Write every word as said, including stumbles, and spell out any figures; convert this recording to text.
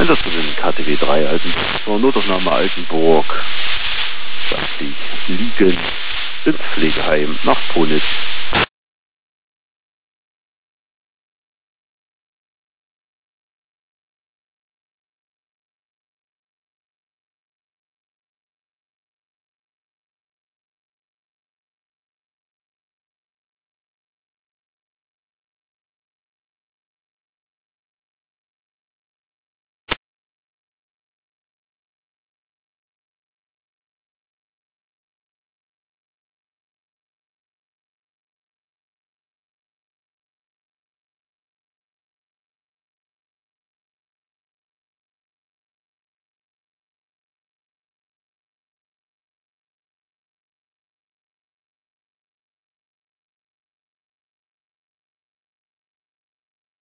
Dazu den K T W drei Altenburg zur Notaufnahme Altenburg. Das liegt liegen ins Pflegeheim nach Ponitz.